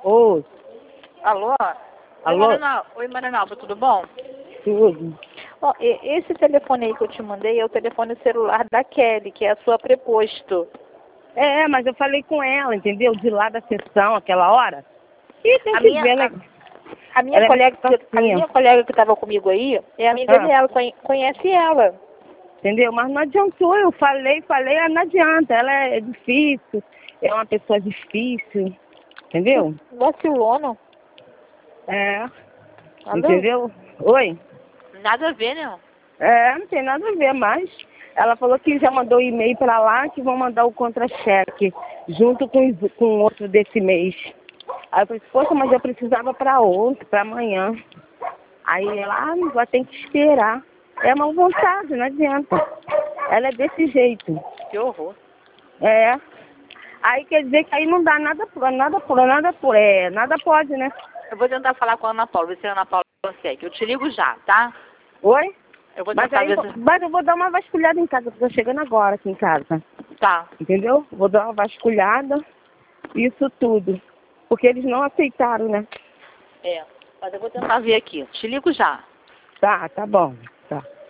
Oi. Alô? Alô? Oi, Marinalva, tudo bom? Tudo. Ó, esse telefone aí que eu te mandei é o telefone celular da Kelly, que é a sua preposto. Mas eu falei com ela, entendeu? De lá da sessão, aquela hora. E tem A que minha, ver, né? a minha Ela é colega, muito a facinha, minha colega que estava comigo aí é amiga dela, conhece ela. entendeu? Mas não adiantou, eu falei, não adianta. Ela é difícil, é uma pessoa difícil, entendeu? Vacilona. É, Nada, entendeu? Oi? nada a ver, né? Não tem nada a ver mais. Ela falou que já mandou e-mail para lá, que vão mandar o contra-cheque, junto com outro desse mês. Aí eu falei, poxa, mas eu precisava para ontem, para amanhã. Aí ela, vai ter que esperar. É má vontade, não adianta. Ela é desse jeito. Que horror. É. Aí quer dizer que aí não dá nada nada pode, né? Eu vou tentar falar com a Ana Paula, ver se a Ana Paula consegue. Eu te ligo já, tá? Oi? Eu vou Mas tentar aí, ver se... mas eu vou dar uma vasculhada em casa, porque eu tô chegando agora aqui em casa. Tá. Entendeu? Vou dar uma vasculhada, isso tudo. Porque eles não aceitaram, né? Mas eu vou tentar ver aqui. Te ligo já. Tá bom. Tá.